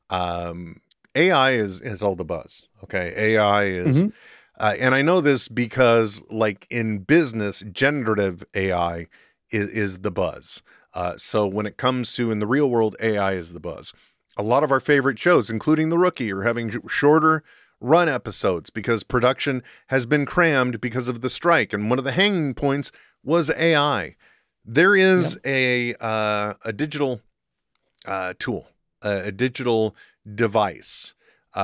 AI is all the buzz. Okay, AI is, and I know this because, like in business, generative AI is the buzz. So when it comes to in the real world, AI is the buzz. A lot of our favorite shows, including The Rookie, are having shorter run episodes because production has been crammed because of the strike. And one of the hanging points was AI. There is a digital tool, a digital device,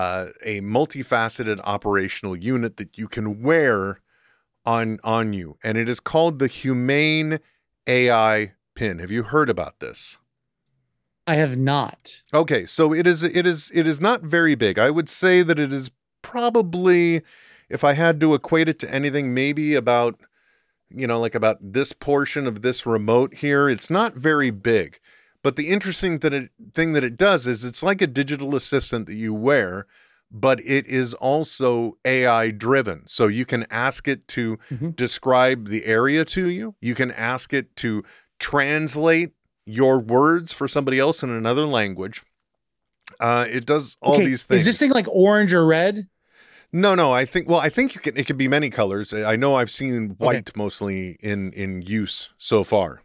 a multifaceted operational unit that you can wear on you. And it is called the Humane AI Pin. Have you heard about this? I have not. Okay, so it is not very big. I would say that it is probably, if I had to equate it to anything, maybe about, like about this portion of this remote here. It's not very big. But the interesting thing that it does is it's like a digital assistant that you wear, but it is also AI driven. So you can ask it to describe the area to you. You can ask it to translate your words for somebody else in another language. It does all these things. Is this thing like orange or red? No, I think it can be many colors. I know I've seen white mostly in use so far.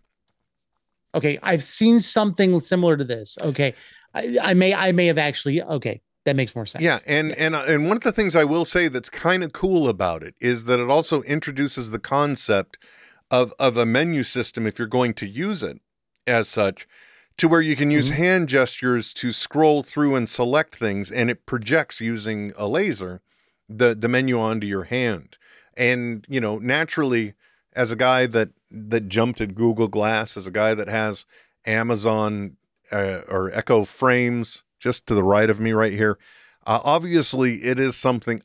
Okay, I've seen something similar to this. Okay, I may have actually. Okay, that makes more sense. Yeah, and one of the things I will say that's kind of cool about it is that it also introduces the concept of a menu system if you're going to use it as such, to where you can use hand gestures to scroll through and select things, and it projects using a laser the menu onto your hand. And naturally, as a guy that jumped at Google Glass, as a guy that has Amazon or Echo Frames just to the right of me right here, obviously it is something.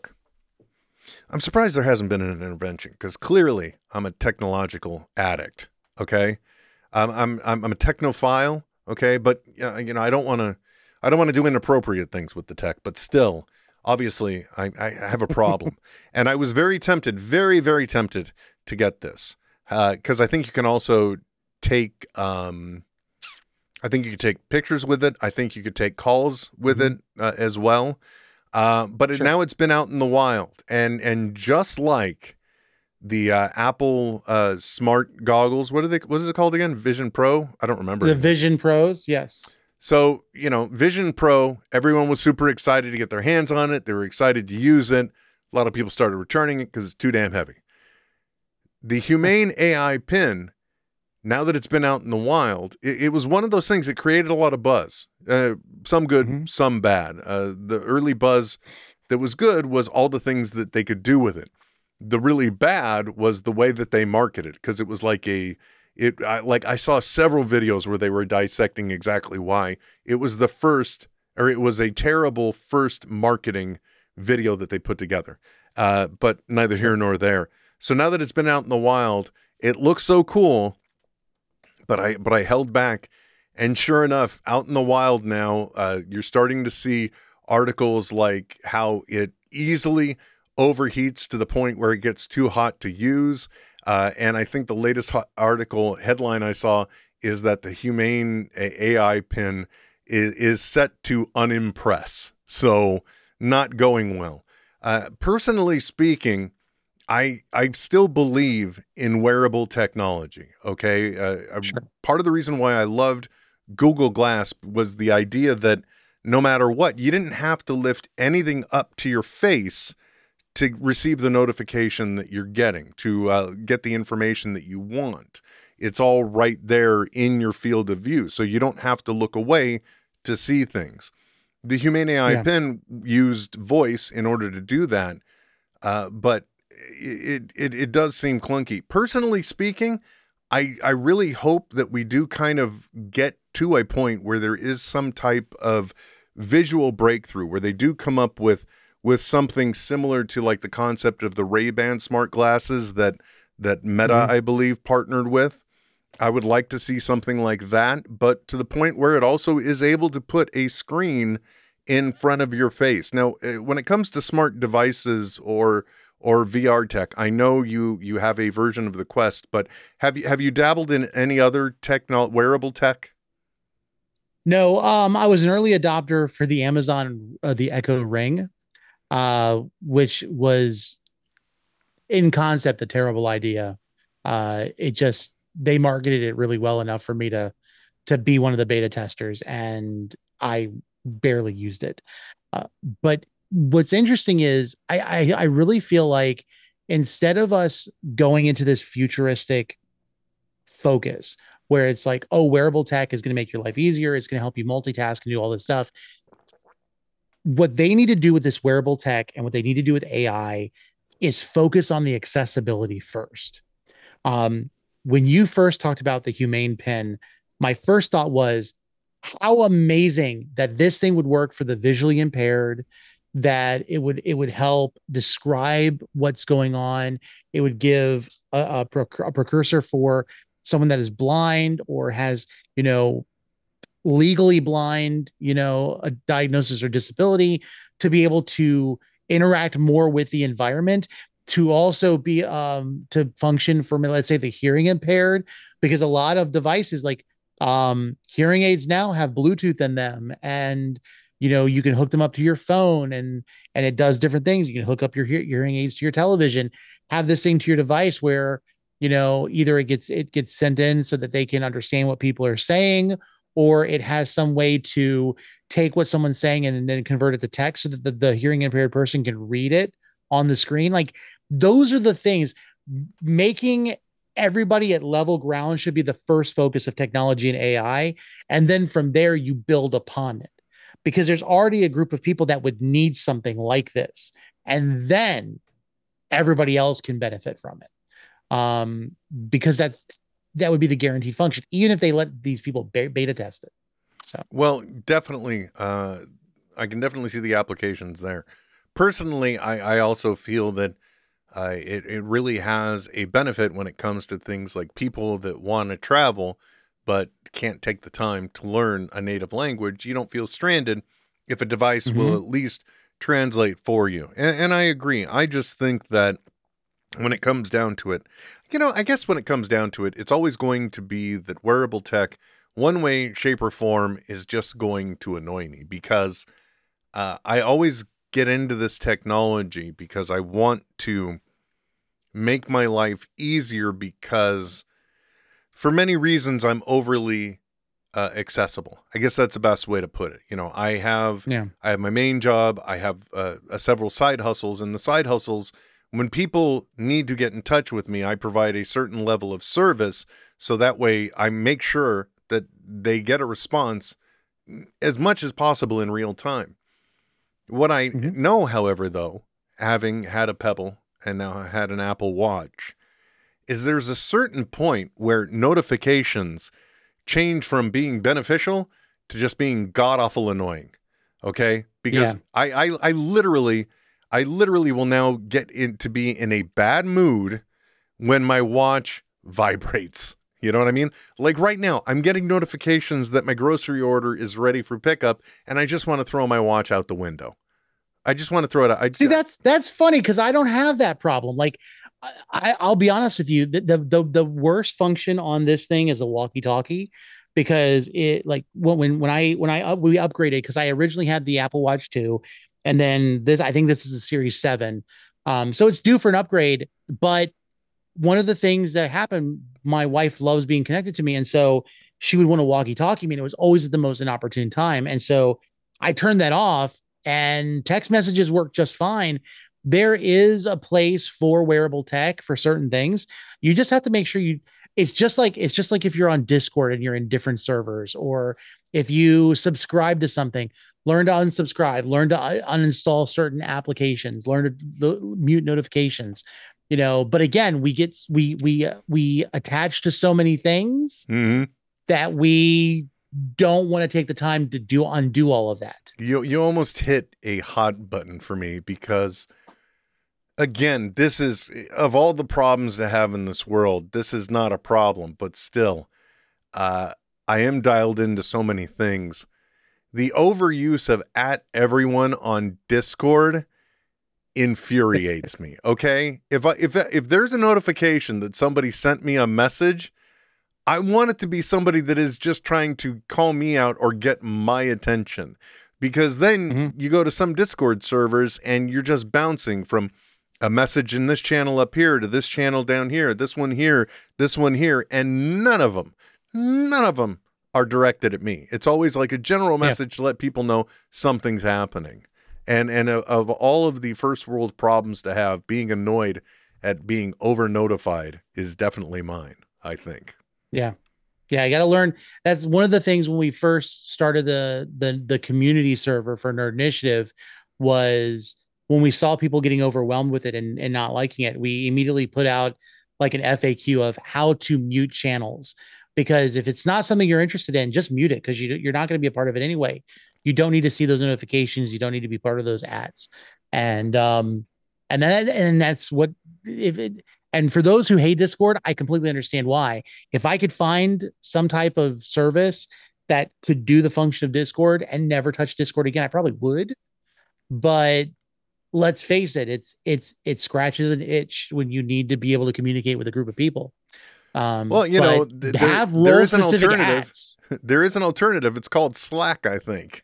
I'm surprised there hasn't been an intervention, because clearly I'm a technological addict. Okay, I'm a technophile. Okay, but I don't want to do inappropriate things with the tech, but still, obviously I have a problem. And I was very tempted, very, very tempted to get this because I think you can also take I think you could take pictures with it. I think you could take calls with it as well. But now it's been out in the wild, and just like the Apple smart goggles, what is it called again? Vision Pro? I don't remember. The Vision Pros, yes. So, Vision Pro, everyone was super excited to get their hands on it. They were excited to use it. A lot of people started returning it because it's too damn heavy. The Humane AI pin, now that it's been out in the wild, it was one of those things that created a lot of buzz. Some good, some bad. The early buzz that was good was all the things that they could do with it. The really bad was the way that they marketed, because it was like I saw several videos where they were dissecting exactly why. It was it was a terrible first marketing video that they put together. But neither here nor there. So now that it's been out in the wild, it looks so cool, but I held back. And sure enough, out in the wild now, you're starting to see articles like how it easily overheats to the point where it gets too hot to use. And I think the latest article headline I saw is that the Humane AI pin is set to unimpress. So not going well. Personally speaking, I still believe in wearable technology. Okay. Sure. Part of the reason why I loved Google Glass was the idea that no matter what, you didn't have to lift anything up to your face to receive the notification that you're getting, to get the information that you want. It's all right there in your field of view. So you don't have to look away to see things. The Humane AI pin used voice in order to do that. But it does seem clunky. Personally speaking, I really hope that we do kind of get to a point where there is some type of visual breakthrough, where they do come up with something similar to like the concept of the Ray-Ban smart glasses that Meta, I believe, partnered with. I would like to see something like that, but to the point where it also is able to put a screen in front of your face. Now, when it comes to smart devices or VR tech, I know you have a version of the Quest, but have you dabbled in any other wearable tech? No, I was an early adopter for the Amazon, the Echo Ring, which was in concept a terrible idea. They marketed it really well enough for me to be one of the beta testers, and I barely used it. But what's interesting is I really feel like instead of us going into this futuristic focus where it's like, oh, wearable tech is going to make your life easier, it's going to help you multitask and do all this stuff, what they need to do with this wearable tech and what they need to do with AI is focus on the accessibility first. When you first talked about the Humane Pen, my first thought was how amazing that this thing would work for the visually impaired, that it would help describe what's going on. It would give a precursor for someone that is blind or has, legally blind, a diagnosis or disability, to be able to interact more with the environment, to also be to function for, let's say, the hearing impaired, because a lot of devices like hearing aids now have Bluetooth in them, and you can hook them up to your phone, and it does different things. You can hook up your hearing aids to your television, have this thing to your device where either it gets sent in so that they can understand what people are saying, or it has some way to take what someone's saying and then convert it to text so that the hearing impaired person can read it on the screen. Like, those are the things. Making everybody at level ground should be the first focus of technology and AI. And then from there, you build upon it, because there's already a group of people that would need something like this. And then everybody else can benefit from it. Because that would be the guaranteed function, even if they let these people beta test it. So, well, definitely, I can definitely see the applications there. Personally, I also feel that it really has a benefit when it comes to things like people that want to travel but can't take the time to learn a native language. You don't feel stranded if a device will at least translate for you. And I agree. I just think that when it comes down to it, I guess when it comes down to it, it's always going to be that wearable tech, one way, shape, or form, is just going to annoy me, because I always get into this technology because I want to make my life easier, because for many reasons I'm overly accessible. I guess that's the best way to put it. You know, I have Yeah. my main job. I have several side hustles, and the side hustles, when people need to get in touch with me, I provide a certain level of service, so that way I make sure that they get a response as much as possible in real time. What I know, however, though, having had a Pebble and now had an Apple Watch, is there's a certain point where notifications change from being beneficial to just being god-awful annoying. Okay? Because I literally will now get to be in a bad mood when my watch vibrates. You know what I mean? Like right now, I'm getting notifications that my grocery order is ready for pickup, and I just want to throw my watch out the window. I just want to throw it out. See, that's funny because I don't have that problem. Like, I'll be honest with you, the worst function on this thing is a walkie-talkie, because it, like, we upgraded, because I originally had the Apple Watch 2, and then I think this is the Series 7. So it's due for an upgrade. But one of the things that happened, my wife loves being connected to me, and so she would want to walkie-talkie me, and it was always at the most inopportune time. And so I turned that off, and text messages work just fine. There is a place for wearable tech for certain things. You just have to make sure it's just like if you're on Discord and you're in different servers, or if you subscribe to something, learn to unsubscribe, learn to uninstall certain applications, learn to mute notifications, you know. But again, we attach to so many things that we don't want to take the time to undo all of that. You almost hit a hot button for me, because again, this is, of all the problems to have in this world, this is not a problem, but still, I am dialed into so many things. The overuse of @everyone on Discord infuriates me. Okay, if there's a notification that somebody sent me a message, I want it to be somebody that is just trying to call me out or get my attention, because then you go to some Discord servers and you're just bouncing from a message in this channel up here to this channel down here, this one here, and none of them are directed at me. It's always like a general message to let people know something's happening. And of all of the first world problems to have, being annoyed at being over notified is definitely mine, I think. Yeah. I got to learn. That's one of the things when we first started the community server for Nerd Initiative, was when we saw people getting overwhelmed with it and not liking it, we immediately put out like an FAQ of how to mute channels. Because if it's not something you're interested in, just mute it, because you're not going to be a part of it anyway. You don't need to see those notifications. You don't need to be part of those ads. And that's what, and for those who hate Discord, I completely understand why. If I could find some type of service that could do the function of Discord and never touch Discord again, I probably would. But let's face it, it scratches an itch when you need to be able to communicate with a group of people. Well, you know, there is an alternative. There is an alternative. It's called Slack, I think.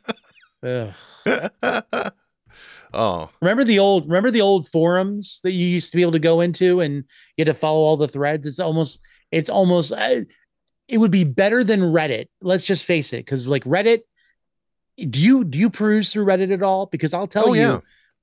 Oh, remember the old forums that you used to be able to go into and you had to follow all the threads? It's almost it would be better than Reddit. Let's just face it. Cause like Reddit, do you peruse through Reddit at all? Because I'll tell you,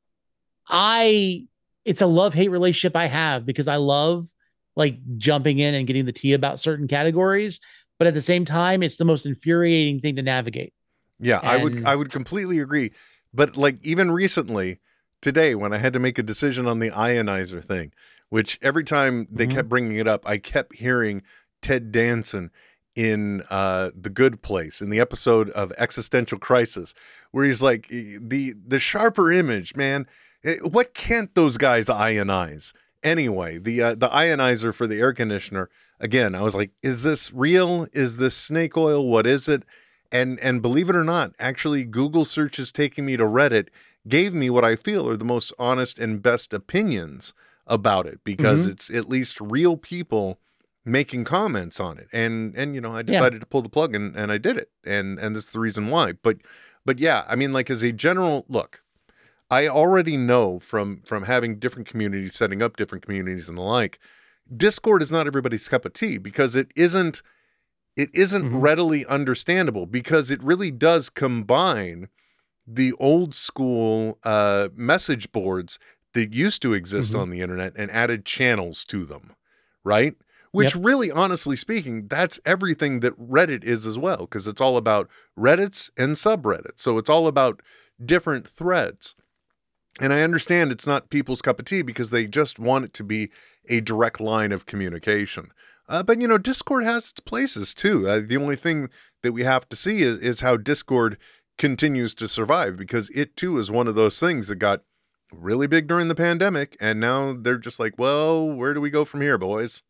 it's a love-hate relationship I have, because I love like jumping in and getting the tea about certain categories, but at the same time, it's the most infuriating thing to navigate. Yeah, I would completely agree. But like even recently, today, when I had to make a decision on the ionizer thing, which every time they kept bringing it up, I kept hearing Ted Danson in The Good Place, in the episode of Existential Crisis, where he's like, the sharper image, man. What can't those guys ionize? Anyway, the ionizer for the air conditioner, again, I was like, is this real? Is this snake oil? What is it? And believe it or not, actually, Google searches taking me to Reddit gave me what I feel are the most honest and best opinions about it, because it's at least real people making comments on it. And you know, I decided to pull the plug and I did it. And this is the reason why. But yeah, I mean, like as a general look, I already know from having different communities, setting up different communities and the like, Discord is not everybody's cup of tea, because it isn't it isn't readily understandable because it really does combine the old school message boards that used to exist on the internet and added channels to them, right? Which really, honestly speaking, that's everything that Reddit is as well, because it's all about Reddits and subreddits. So it's all about different threads. And I understand it's not people's cup of tea because they just want it to be a direct line of communication. But, you know, Discord has its places too. The only thing that we have to see is how Discord continues to survive, because it too is one of those things that got really big during the pandemic. And now they're just like, well, where do we go from here, boys?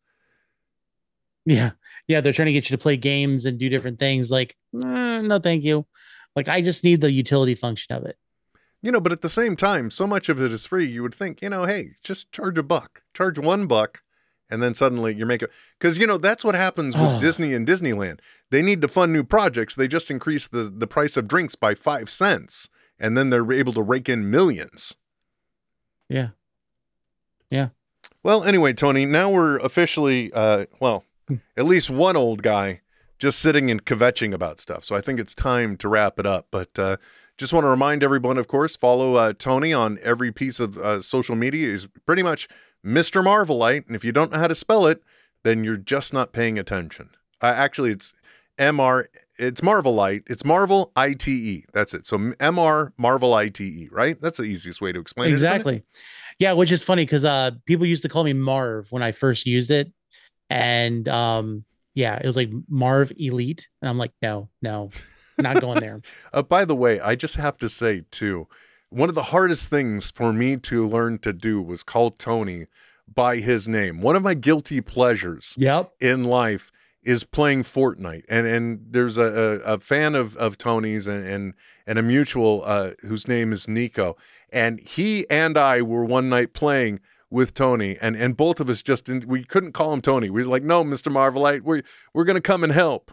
Yeah. Yeah. They're trying to get you to play games and do different things. Like, no, thank you. Like, I just need the utility function of it. You know, but at the same time, so much of it is free. You would think, you know, hey, just charge $1, charge $1, and then suddenly you're making, because, you know, that's what happens with Disney and Disneyland. They need to fund new projects. They just increase the price of drinks by 5 cents, and then they're able to rake in millions. Yeah. Yeah. Well, anyway, Tony, now we're officially, at least one old guy just sitting and kvetching about stuff. So I think it's time to wrap it up. But just want to remind everyone, of course, follow Tony on every piece of social media. He's pretty much Mr. Marvelite. And if you don't know how to spell it, then you're just not paying attention. Actually, it's it's Marvelite. It's Marvel ITE. That's it. So MR Marvel ITE, right? That's the easiest way to explain it. Exactly. Yeah, which is funny because people used to call me Marv when I first used it. And yeah, it was like Marv Elite. And I'm like, no, not going there. By the way, I just have to say, too, one of the hardest things for me to learn to do was call Tony by his name. One of my guilty pleasures in life is playing Fortnite. And there's a fan of Tony's and a mutual whose name is Nico. And he and I were one night playing with Tony, and both of us we couldn't call him Tony. We were like, no, Mr. Marvelite, we're going to come and help.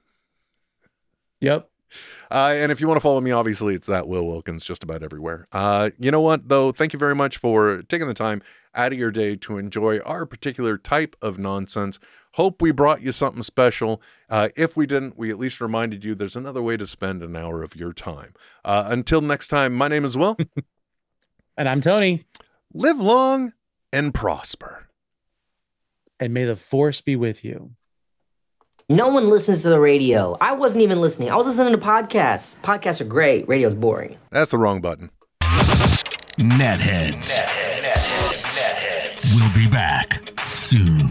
Yep. And if you want to follow me, obviously it's that Will Wilkins just about everywhere. You know what, though? Thank you very much for taking the time out of your day to enjoy our particular type of nonsense. Hope we brought you something special. If we didn't, we at least reminded you there's another way to spend an hour of your time. Until next time, my name is Will. And I'm Tony. Live long and prosper. And may the force be with you. No one listens to the radio. I wasn't even listening. I was listening to podcasts. Podcasts are great. Radio's boring. That's the wrong button. Netheads. We'll be back soon.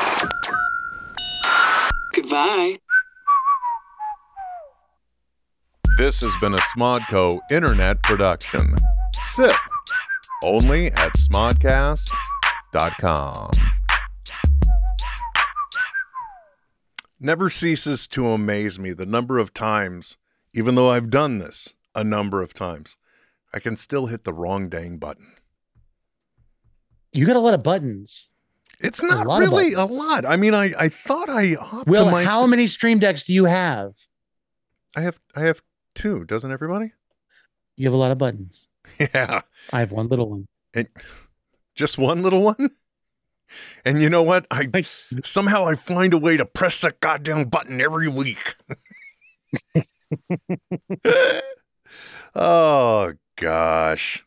Goodbye. This has been a Smodco Internet production. Sip. Only at smodcast.com. Never ceases to amaze me the number of times, even though I've done this a number of times, I can still hit the wrong dang button. You got a lot of buttons. It's not really a lot. I mean, I thought I optimized. Will, how many Stream Decks do you have? I have 2. Doesn't everybody? You have a lot of buttons. Yeah. I have one little one. And just one little one? And you know what? Somehow I find a way to press that goddamn button every week. Oh, gosh.